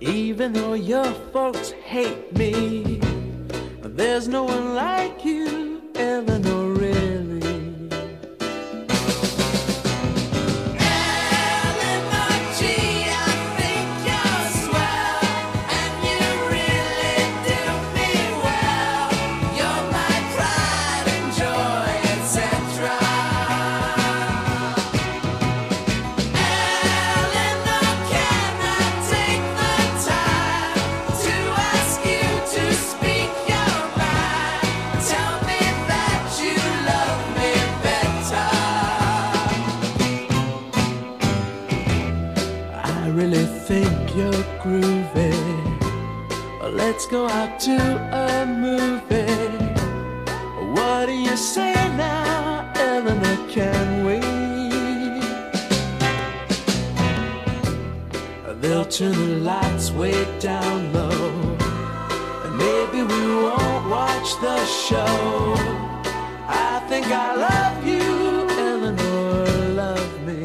Even though your folks hate me, there's no one like you, Eleanor, really. Groovy. Let's go out to a movie. What do you say now, Eleanor? Can we? They'll turn the lights way down low, and maybe we won't watch the show. I think I love you, Eleanor, love me.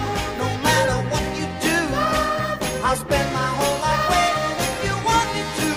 I'll spend my whole life waiting if you want me to.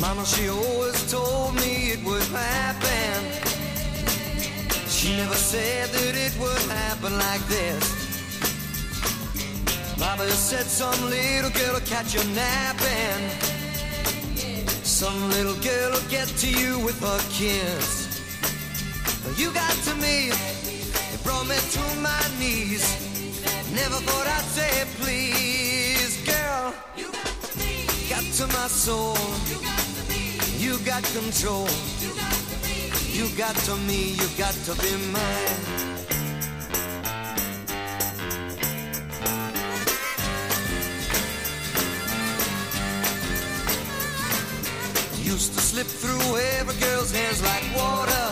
Mama, she always told me it would happen. She never said that it would happen like this. Papa said some little girl will catch you napping. Some little girl will get to you with her kiss. You got to me, it brought me to my knees. Never thought I'd say please, girl. You got to me, got to my soul. You got to me, you got control. You got to me, you got to me, you got to be mine. Used to slip through every girl's hands like water.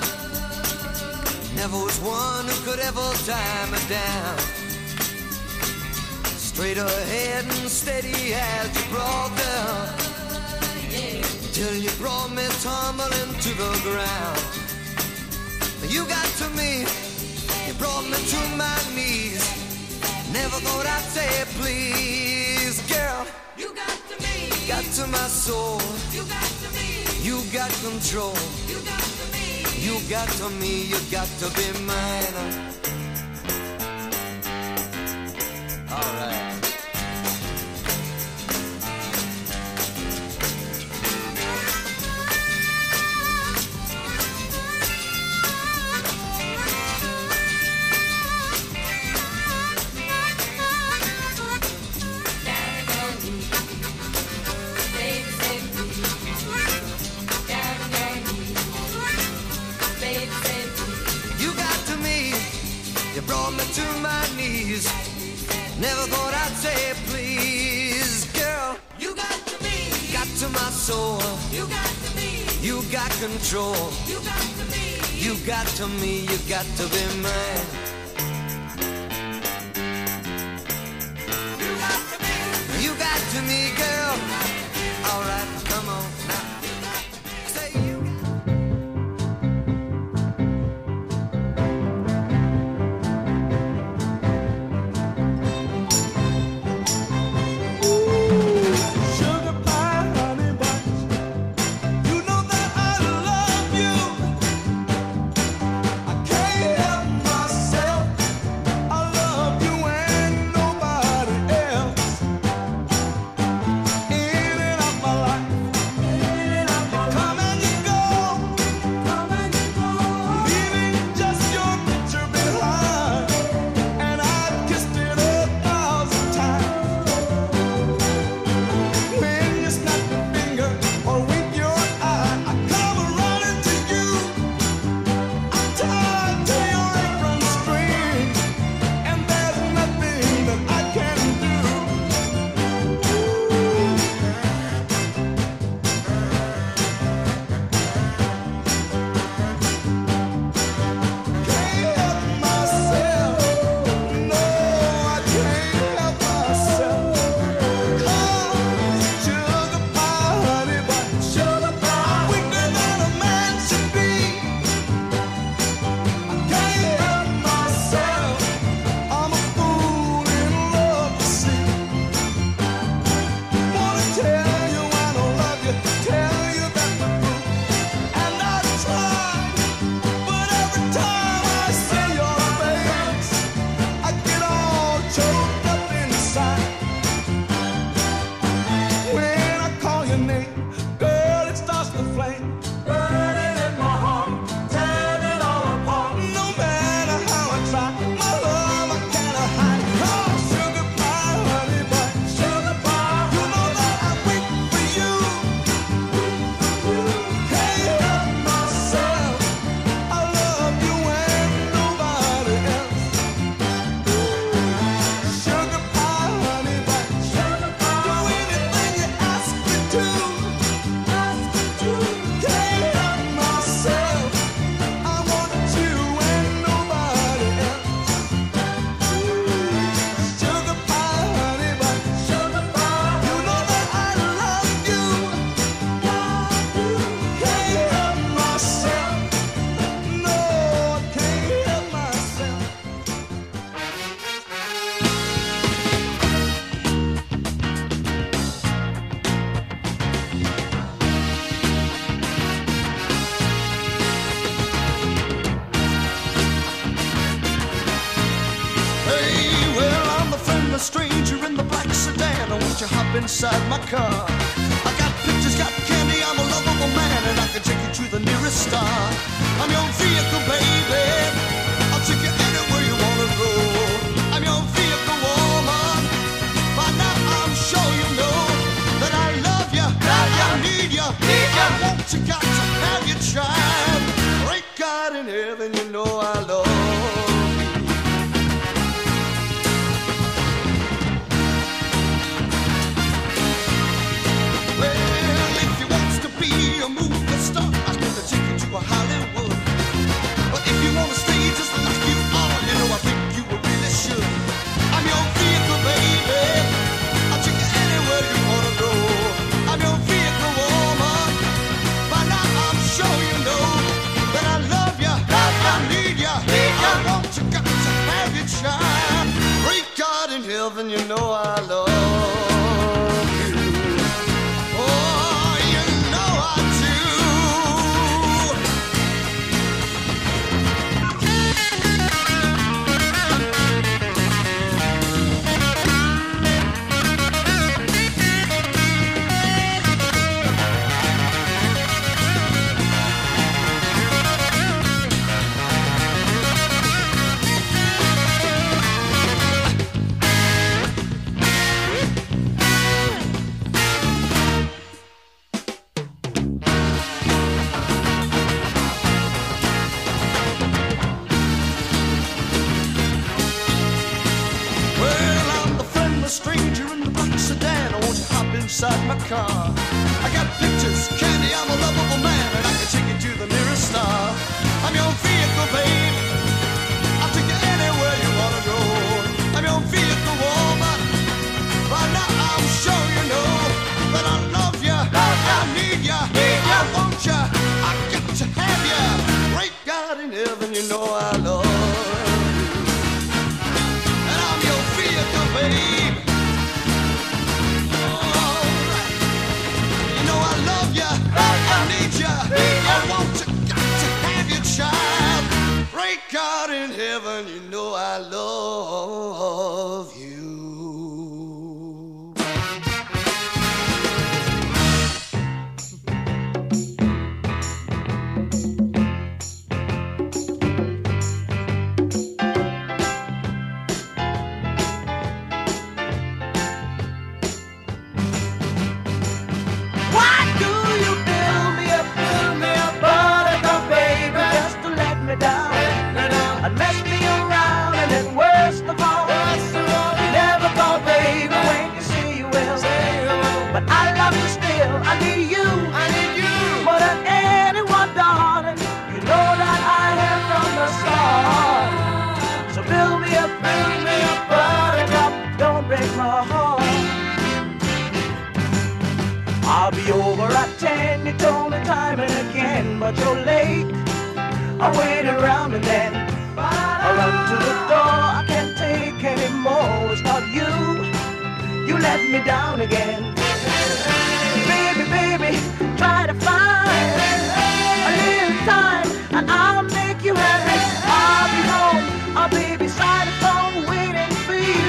Never was one who could ever tie me down. Straight ahead and steady as you brought down, till you brought me tumbling to the ground. You got to me, you brought me to my knees. Never thought I'd say please, girl. You got to me, got to my soul. You got to me, you got control. You got to me, you got to me, you got to be mine. All right. To my knees. Never thought I'd say please, girl. You got to me, got to my soul. You got to me, you got control. You got to me, you got to me, you got to be mine. You got to me, you got to me, girl. All right, come on now. Say you. Myself inside my car. I got pictures, got candy, I'm a lovable man, and I can take you to the nearest star. I'm your vehicle, baby. I'll take you anywhere you wanna go. I'm your vehicle, woman. By now I'm sure you know that I love you, I need you, I want you, got to have your child. Great God in heaven, you know I love you. A movie star, I'm gonna take you to a Hollywood. But if you wanna stay just like you are, you know I think you really should. I'm your vehicle, baby. I'll take you anywhere you wanna go. I'm your vehicle, woman. By now I'm sure you know that I love you, I need you, I want you, got to have your child. Great God in heaven, you know I love you. Inside my car, I got pictures, candy, I'm a lovable man, and I can take you to the nearest star. I'm your vehicle, babe. I'll take you anywhere you wanna go. I'm your vehicle, woman. By now I'm sure you know that I love you, I need you, I want you, I got to have you. Great God in heaven, you know I love you. And I'm your vehicle, babe. I need you, I want you, got to have your child. Great God in heaven, you know I love you. I'll be over at 10, you told me time and again, but you're late. I wait around and then I run to the door. I can't take anymore, it's not you. You let me down again. Baby, baby, try to find a little time and I'll make you happy. I'll be home, I'll be beside the phone waiting for you.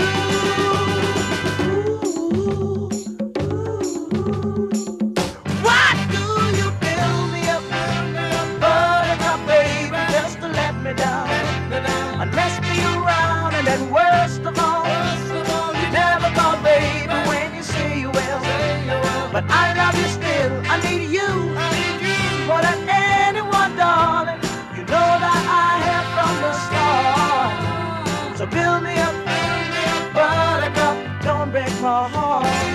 And mess me around, and then worst of all, you never call baby when you say you will. But I love you still, I need you more than anyone, darling. You know that I have from the start. So build me up, buttercup, don't break my heart.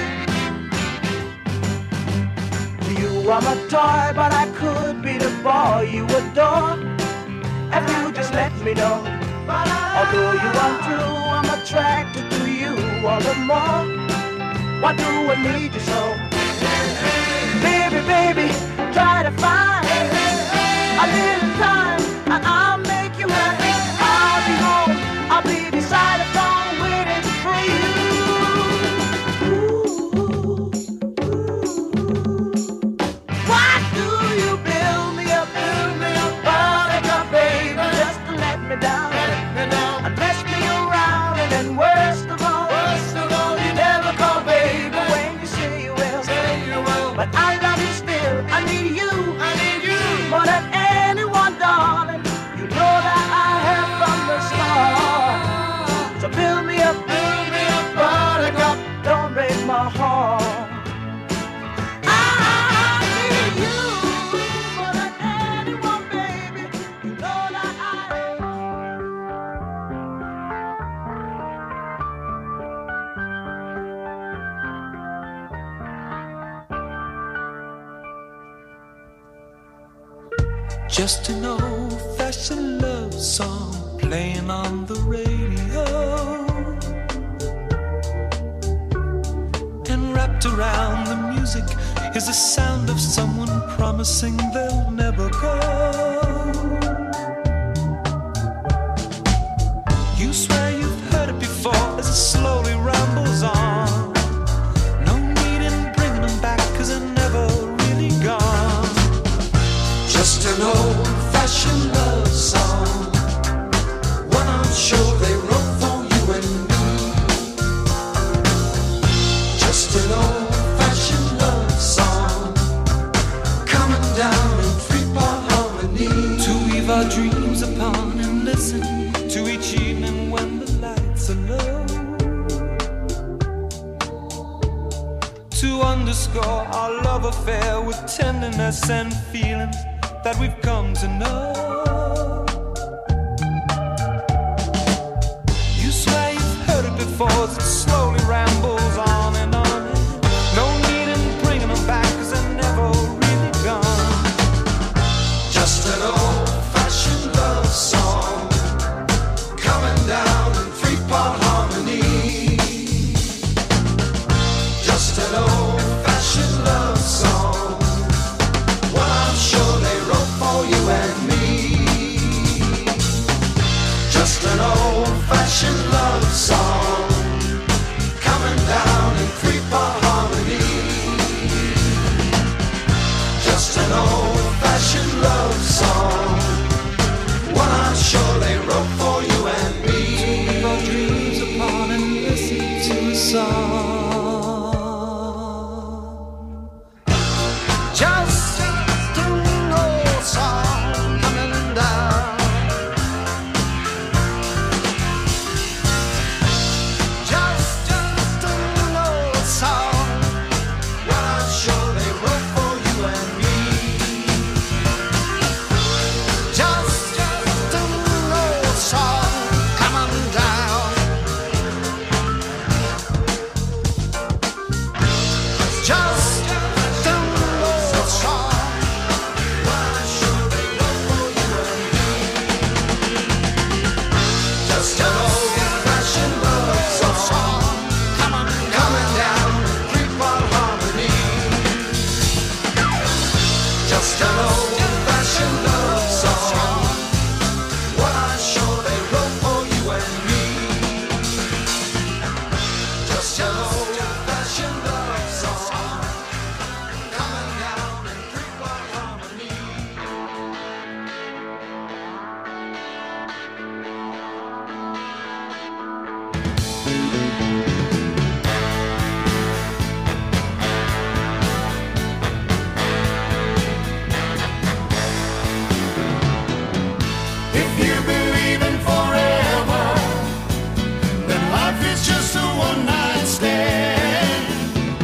You are my toy, but I could be the boy you adore if you just let me know. Although you are true, I'm attracted to you all the more. Why do I need you so? Baby, baby, try to find a little time and I'll make you happy. I'll be home, I'll be beside the phone waiting for you. Why do you build me up, buttercup, baby, just to let me down? And mess me around, and then worst of all, you never call baby when you Just an old-fashioned love song playing on the radio, and wrapped around the music is the sound of someone promising they'll never go. You swear you've heard it before as it slowly rambles on. No need in bringing them back, 'cause they're never really gone. Just an old-fashioned love song, one I'm sure they wrote for you and me. Just an old-fashioned love song, coming down in three-part harmony, to weave our dreams upon and listen to each evening when the lights are low, to underscore our love affair with tenderness and feelings that we've come to know. You swear you've heard it before as it slowly rambles on and on. No need in bringing them back, 'cause they're never really gone. Just an old-fashioned love song, coming down in three-part harmony. Just an old-fashioned love song, one I'm sure they wrote for you and me. Just an old-fashioned love song, coming down in three-part harmony. Just an old-fashioned love song, one I'm sure they wrote for you and me. To leave our dreams upon and listen to a song. Just an old song coming down. Just an old song, what I'm sure they wrote for you and me. Just an old song coming down. Just an old song, what I'm sure they wrote for you and me. Just an old-fashioned love song, coming down in three-part harmony. Just an old-fashioned love song, what I'm sure they wrote for you and me. Just an old-fashioned love song, coming down in three-part harmony. If you believe in forever, then life is just a one-night stand.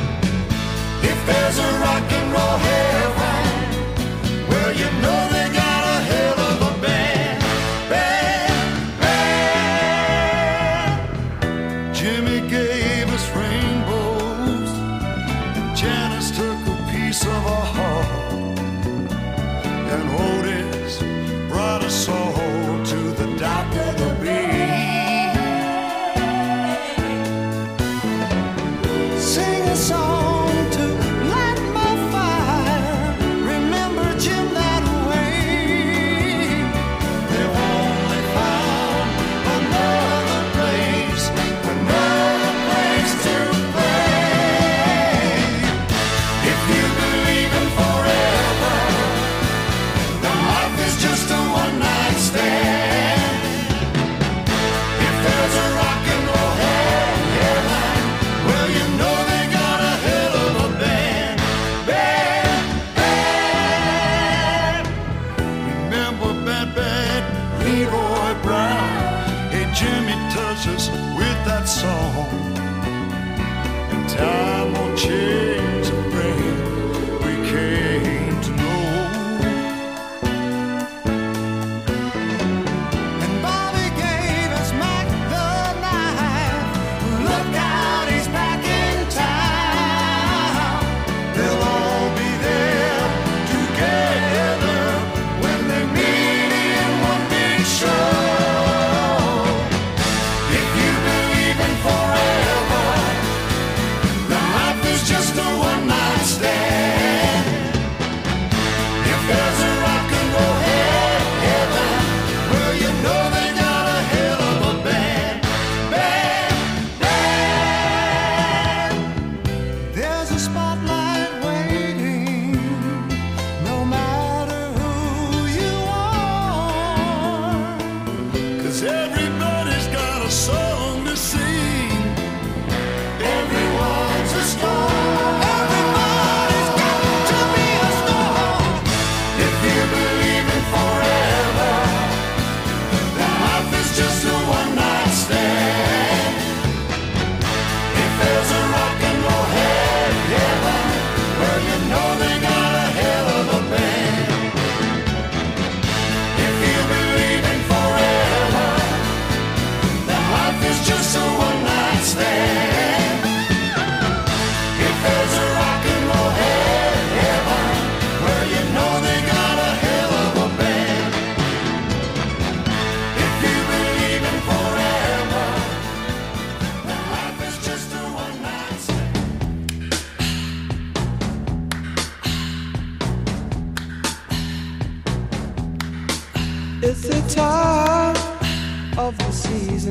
season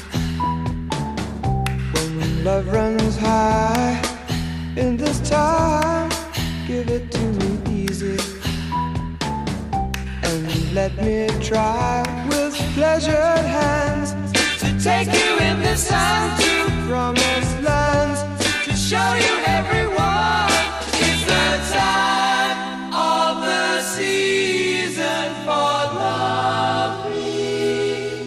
when love runs high. In this time, give it to me easy and let me try with pleasured hands to take you in the sun to promised lands, to show you everyone. It's the time of the season for loving.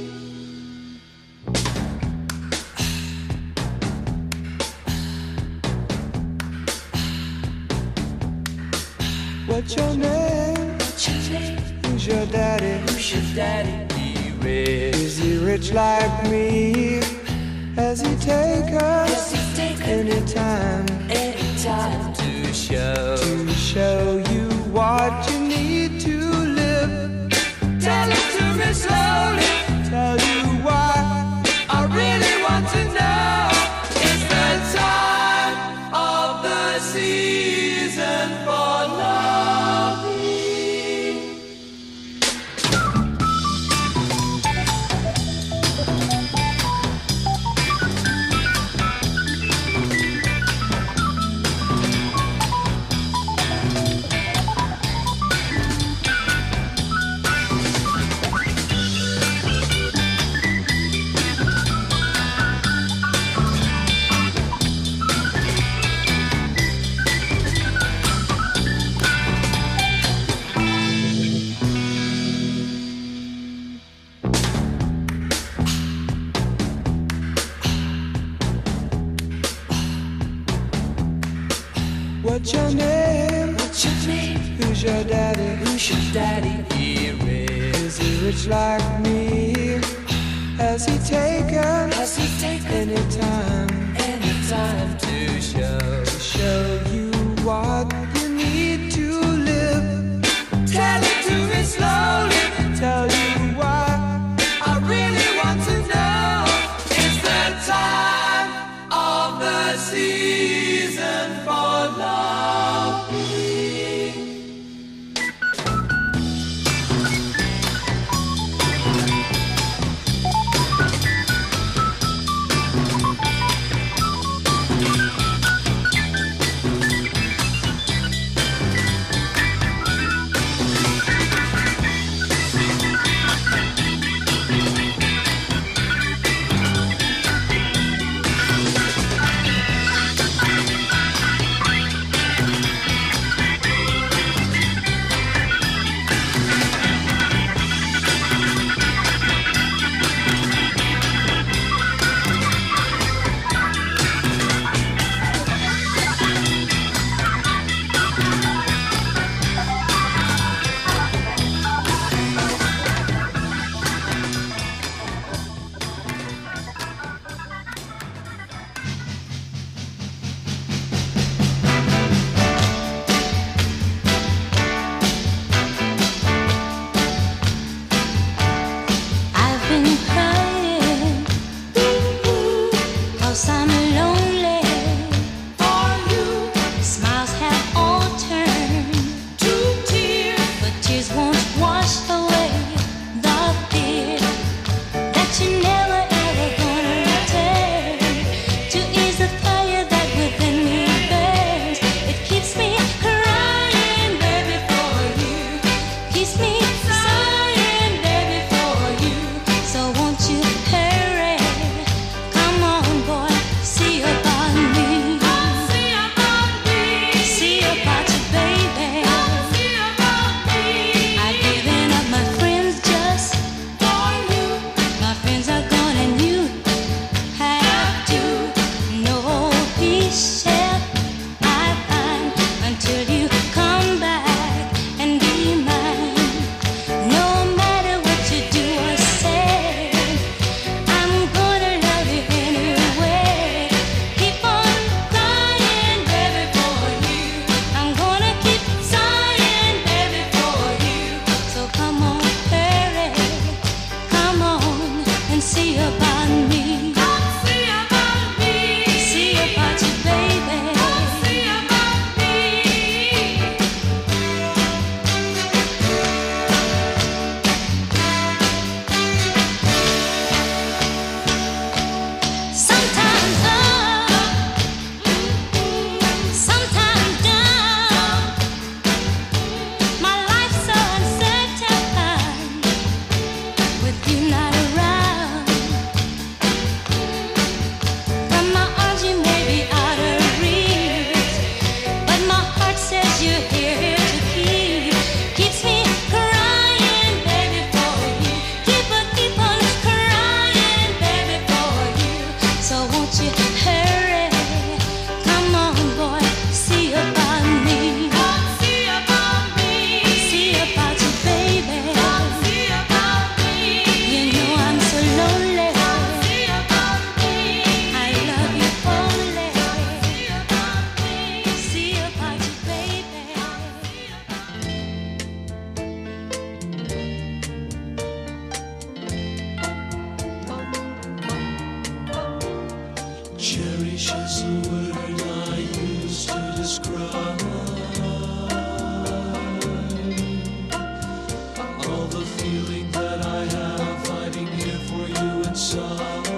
What's your name? Who's your daddy? Is he rich like me? Has he taken any time to show you what you need to live? Tell it to me slowly, tell you why I really want to know. It's the time of the season for loving. What's your name? Who's your daddy? Is he rich like me? Has he taken any time to show you what you need to live? Tell it to me slowly, tell you why I really want to know. It's the time of the season for loving. Cherish is the word I use to describe all the feeling that I have hiding here for you inside.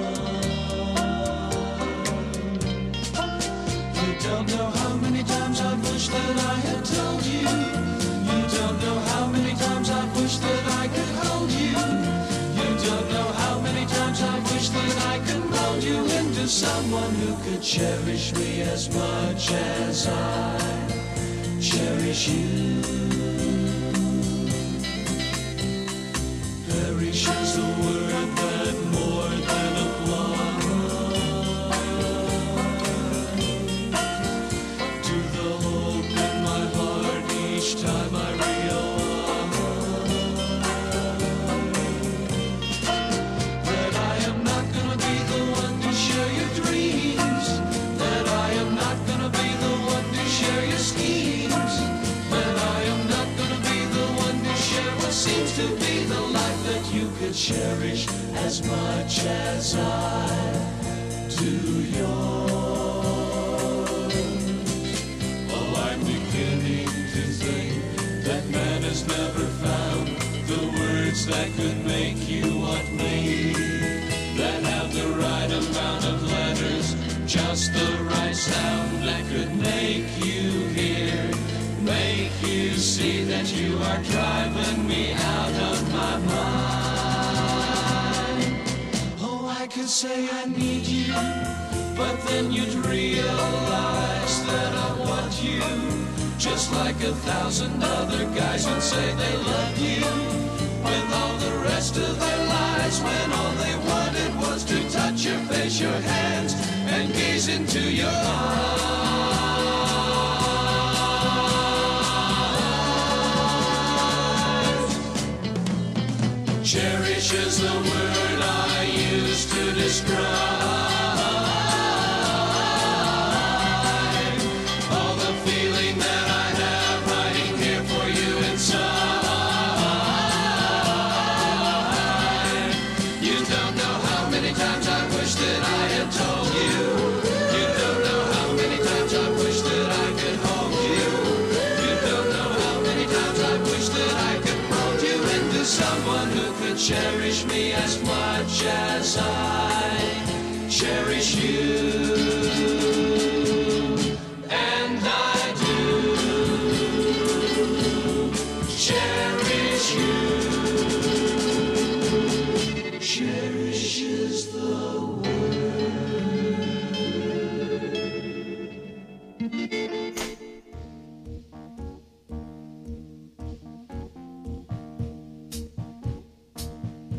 You don't know how many times I've wished that I had told you. You don't know how many times I've wished that I could hold you. You don't know how many times I've wished that I could mold you into someone who could cherish me as much as I cherish you. Perish is the word that more than applies to the hope in my heart each time I realize that I am not gonna be the one to share your dreams, that I am not gonna be the one to share your schemes, that I am not gonna be the one to share what seems to be the life that you could cherish as much as I do yours. Oh, I'm beginning to think that man has never found the words that could make you want me, that have the right amount of letters, just the right sound that could make you hear, make you see that you are driving me out of my mind. Oh, I could say I need you, but then you'd realize that I want you, just like 1,000 other guys would say they love you, with all the rest of their lives, when all they wanted was to touch your face, your hands, and gaze into your eyes. Cherish is the word I use to describe all the feeling that I have hiding here for you inside. You don't know how many times I wish that I had told you. You don't know how many times I wish that I could hold you. You don't know how many times I wish that I could mold you into someone who could cherish me as much as I cherish you. And I do cherish you. Cherish is the word.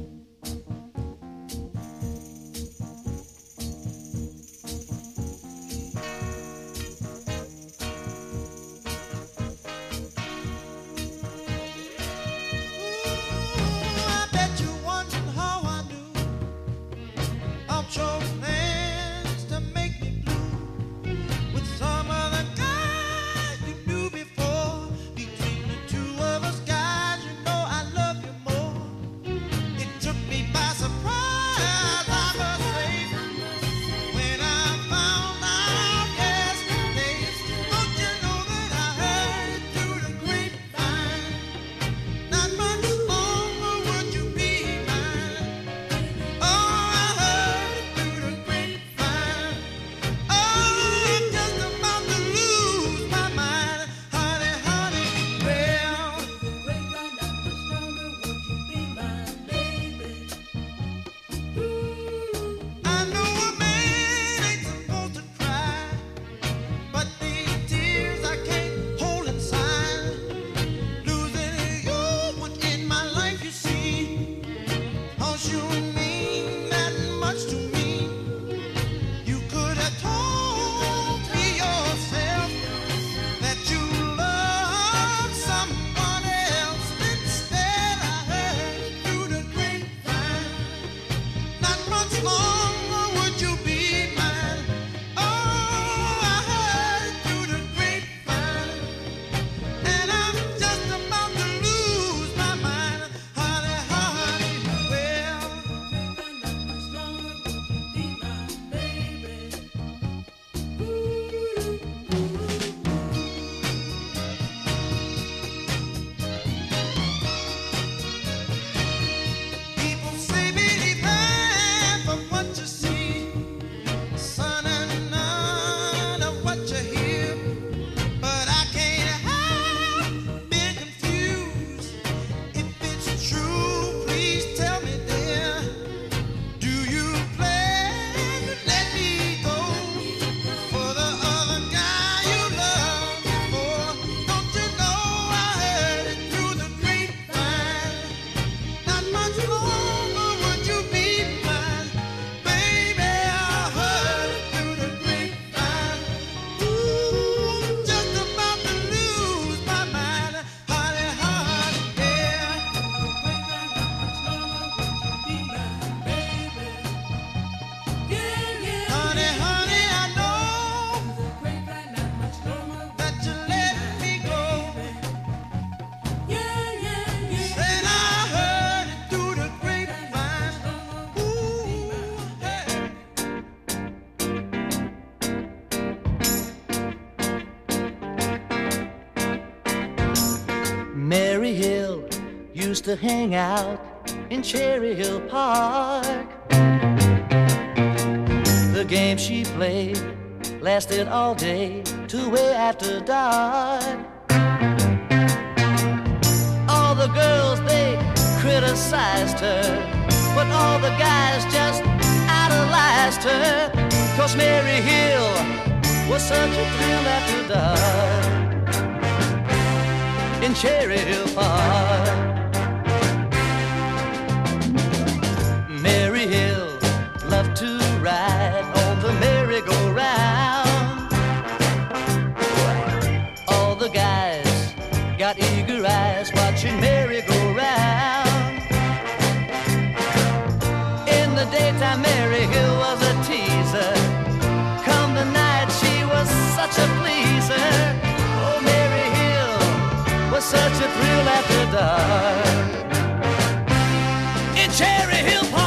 used to hang out in Cherry Hill Park. The game she played lasted all day till way after dark. All the girls, they criticized her, but all the guys just idolized her. 'Cause Mary Hill was such a thrill after dark in Cherry Hill Park. Mary Hill loved to ride on the merry-go-round. All the guys got eager eyes watching Mary go round. In the daytime, Mary Hill was a teaser. Come the night, she was such a pleaser. Oh, Mary Hill was such a thrill after dark in Cherry Hill Park.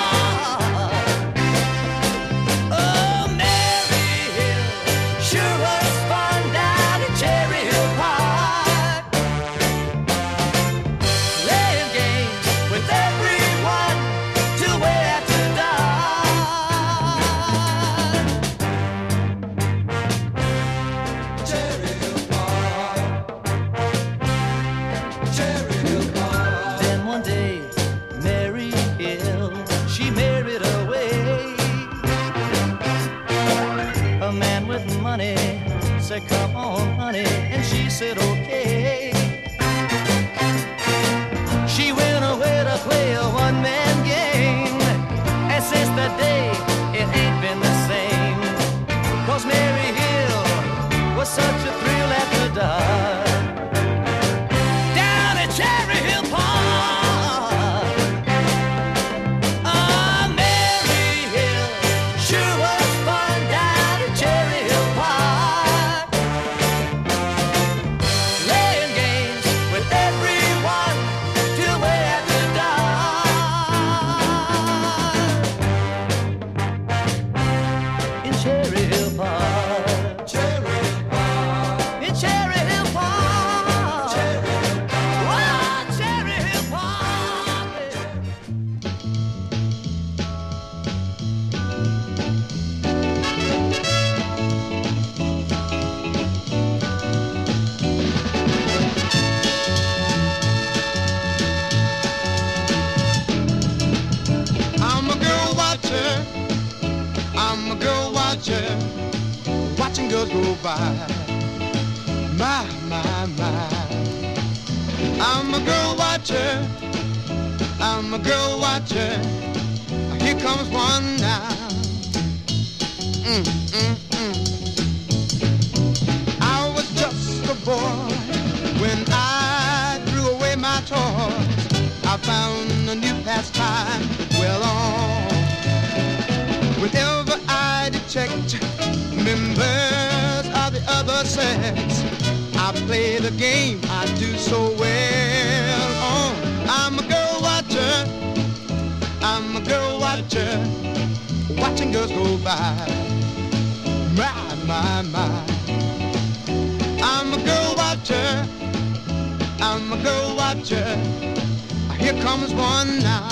Oh, Mary Hill sure was fun down in Cherry Hill Park, playing games with everyone till way after dark. Cherry Hill Park. Cherry Hill Park. Then one day, Mary Hill, she married away. A man with money said, "Come on, honey," and she said, "Okay." She went away to play a one-man game, and since that day, it ain't been the same. 'Cause Mary Hill was such a thrill after dark down at Cherry Hill Park. Oh, Mary Hill sure was fun down at Cherry Hill Park, playing games with everyone till way after dark in Cherry Hill Park. Cherry Hill Park. In Cherry Hill Park. Cherry Hill Park. Oh, Cherry Hill Park. I'm a girl watcher, I'm a girl watcher, watching girls go by. My, my, my. I'm a girl watcher, I'm a girl watcher. Here comes one now. I was just a boy when I threw away my toys. I found a new pastime well on. Whenever I detect members of the other sex, I play the game I do so well on. I'm a girl watcher, I'm a girl watcher, watching girls go by. My, my, my. I'm a girl watcher, I'm a girl watcher. Here comes one now.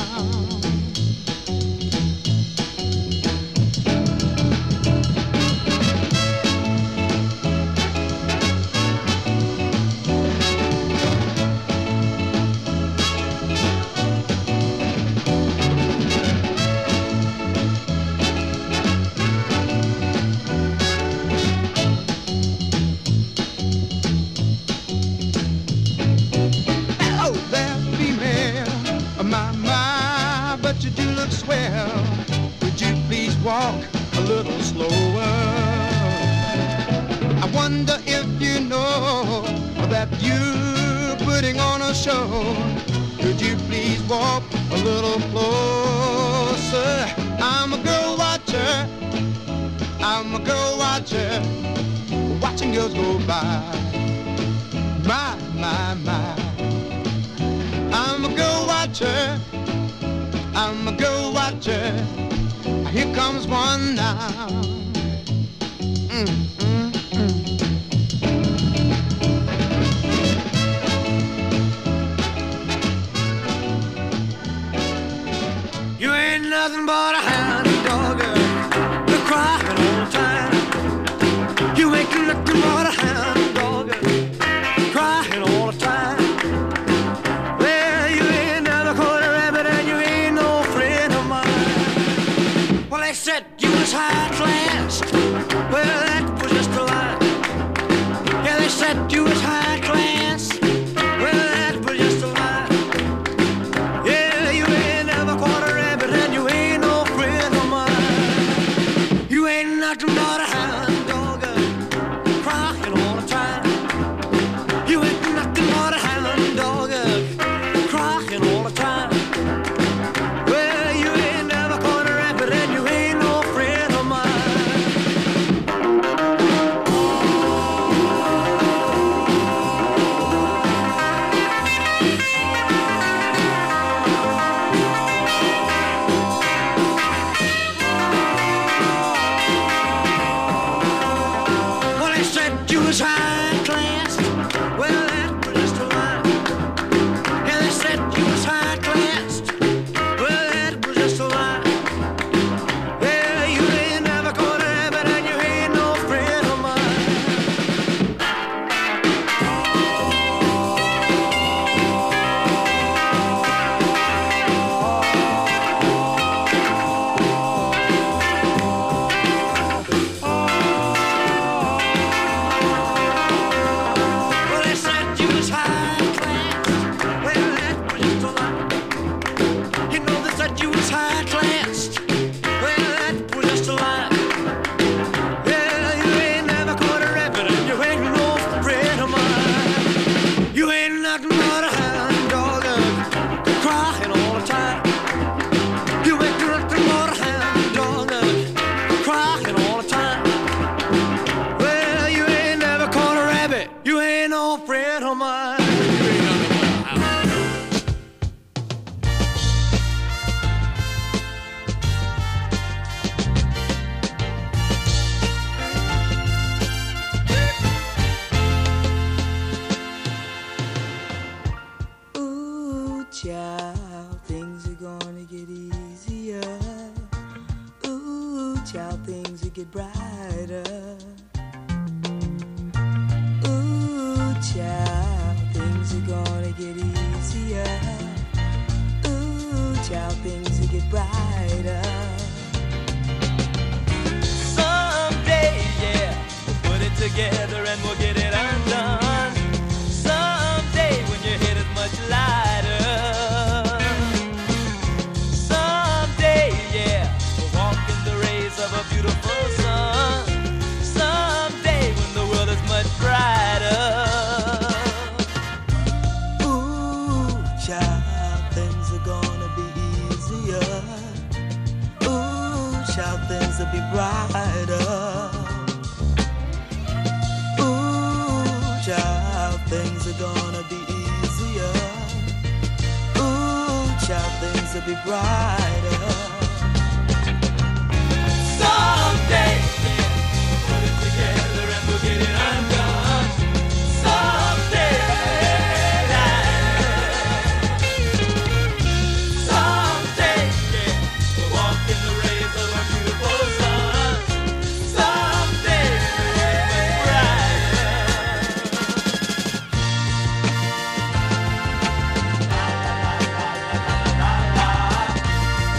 Hello there, female. My, but you do look swell. Would you please walk a little slower? I wonder if you know that you're putting on a show. Could you please walk a little closer? I'm a girl watcher, I'm a girl watcher, watching girls go by. My, my, my. I'm a girl watcher, I'm a girl watcher. Here comes one now. said you was high class. Well, that was just a lie. Yeah, you ain't never caught a rabbit, and you ain't no friend of mine. You ain't nothing but a hound dog, crying all the time. You ain't nothing but a hound dog, crying all the time. Well, you ain't never caught a rabbit, and you ain't no friend of mine. Well, they said you was high class. Well, that was just a lie. Yeah, they said you was high class. Well, that was just a lie. Yeah, you ain't never caught a rabbit, and you ain't no friend of mine. Well, they said you was high class. Well, that was just a lie. You know they said you was high class. Well, that was just a lie. Yeah, you ain't never caught a rabbit, and you ain't no friend of mine. You ain't nothing but a hound dog, crying all the time. You ain't nothing but a hound dog, crying all the time. Well, you ain't never caught a rabbit. You ain't no friend of mine. You ain't nothing but a hound dog. Ooh, child, things are gonna get easier. Ooh, child, things will get brighter. Ooh, child, things are gonna get easier. Ooh, child, things will get brighter. Someday, yeah, we'll put it together and we'll get it undone. Someday when your head is much lighter. Someday, yeah, we'll walk in the rays of a beautiful sun. Someday when the world is much brighter. Ooh, child, things are gonna be easier. Ooh, child, things will be brighter. Ooh, child, things are gonna be easier. Ooh, child, things will be brighter. Someday, yeah, we'll put it together and we'll get it undone. Someday, someday, yeah, we'll walk in the rays of a beautiful sun. Someday, much brighter.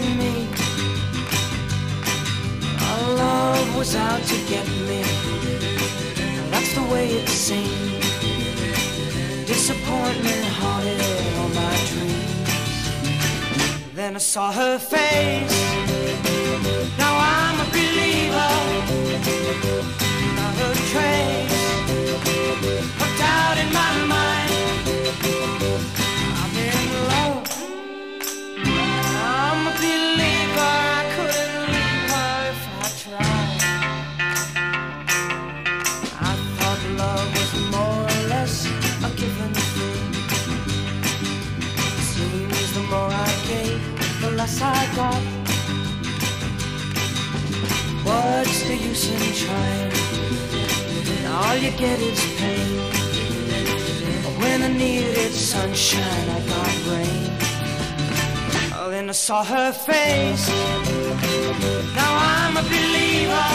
me. Our love was out to get me. That's the way it seemed. Disappointment haunted all my dreams. Then I saw her face. Now I'm a believer. Not a trace of doubt in my mind. I'm in love. I'm a believer. I couldn't leave her if I tried. I thought love was more or less a given thing. Seems the more I gave, the less I got. What's the use in trying? All you get is pain. When I needed sunshine, I got rain. Oh, then I saw her face. Now I'm a believer.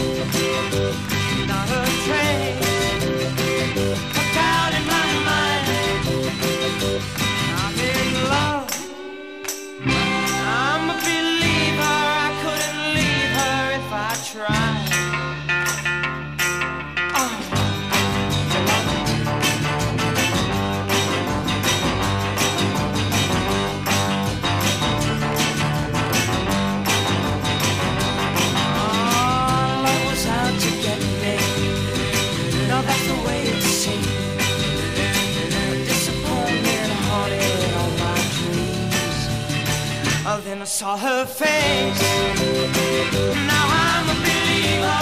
Not a trace of doubt in my mind. I'm in love. I'm a believer. I couldn't leave her if I tried. Then I saw her face. Now I'm a believer.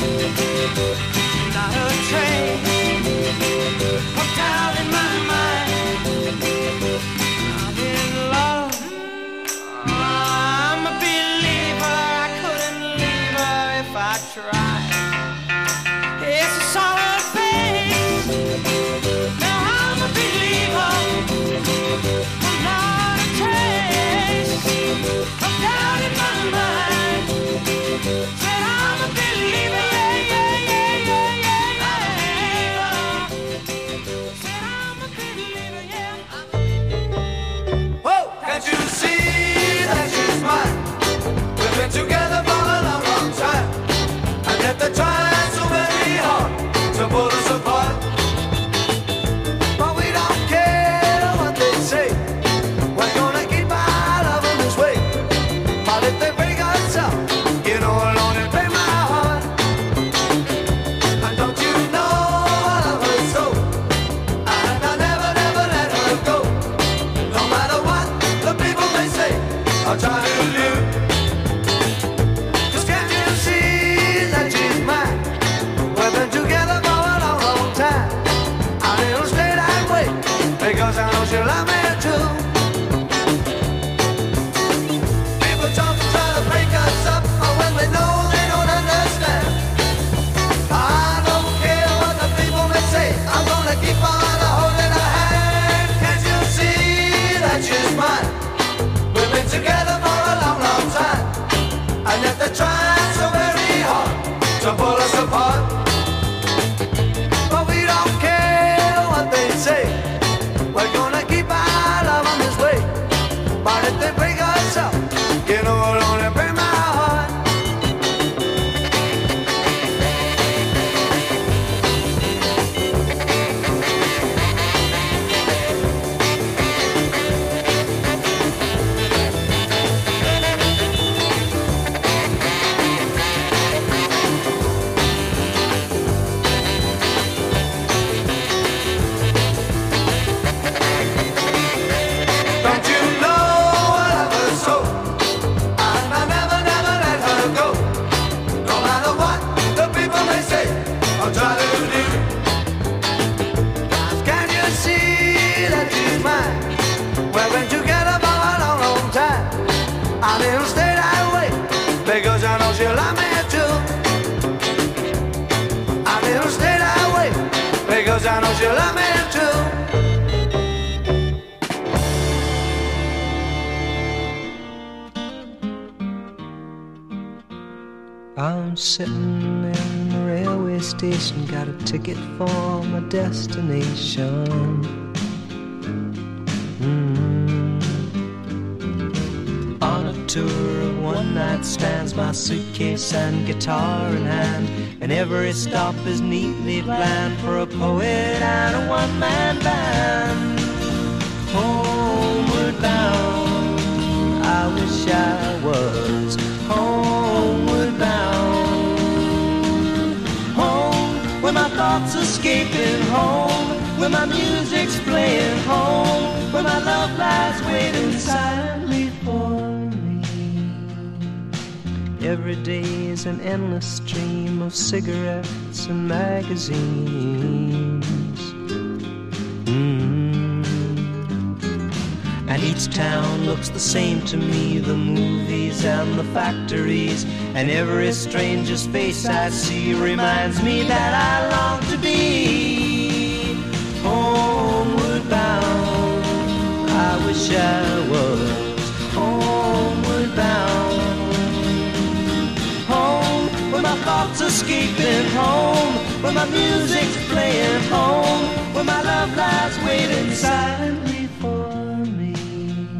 Not a trace of doubt in my mind. I'm in love. I'm a believer. I couldn't leave her if I tried. Yes, I saw her face. Now I'm a believer. Not a trace of doubt in my mind. Said I'm a believer, yeah, yeah, yeah, yeah, yeah, yeah. Said I'm a believer, yeah. Whoa, can't you see that she's mine? We've been together for a long, long time. And yet the trying so very hard to pull us apart. But we don't care what they say. We're gonna keep our love in this way. But if they break us up, you know I'll only break my heart. And don't you know I love her so? And I'll never, never let her go. No matter what the people may say, I'll try to do. 'Cause can't you see that she's mine? We've been together for a long, long time. And it'll stay that way, because I know she'll love me too. People talk to try to break us up, but when we know they don't understand. I don't care what the people may say, I'm gonna keep on holding her hand. Can't you see that she's mine? We've been together for a long, long time. And yet they're trying so very hard to pull us apart. But we don't care what they say. We're gonna keep our love on this way. But if they break us up, you know it'll only break my heart. Don't you know I love her so? And I never, never let her go. No matter what the people may say, I'll try to do. 'Cause can't you see that she's mine? We've been together for a long, long time. And it'll stay that way, because I know she'll love me too. And it'll stay that way, because I know she'll love me too. I'm sitting in the railway station, got a ticket for my destination. On a tour one-night stands, my suitcase and guitar in hand, and every stop is neatly planned for a poet and a one-man band. Homeward bound, I wish I was homeward bound. Home, where my thoughts escaping, home where my music's playing, home where my love lies waiting silently for me. Every day is an endless stream of cigarettes and magazines. And each town looks the same to me, the movies and the factories, and every stranger's face I see reminds me that I long to be homeward bound. I wish I was homeward bound. Home, where my thoughts escaping, home where my music's playing, home where my love lies waiting silently for me.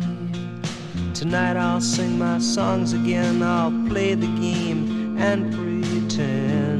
Tonight I'll sing my songs again, I'll play the game and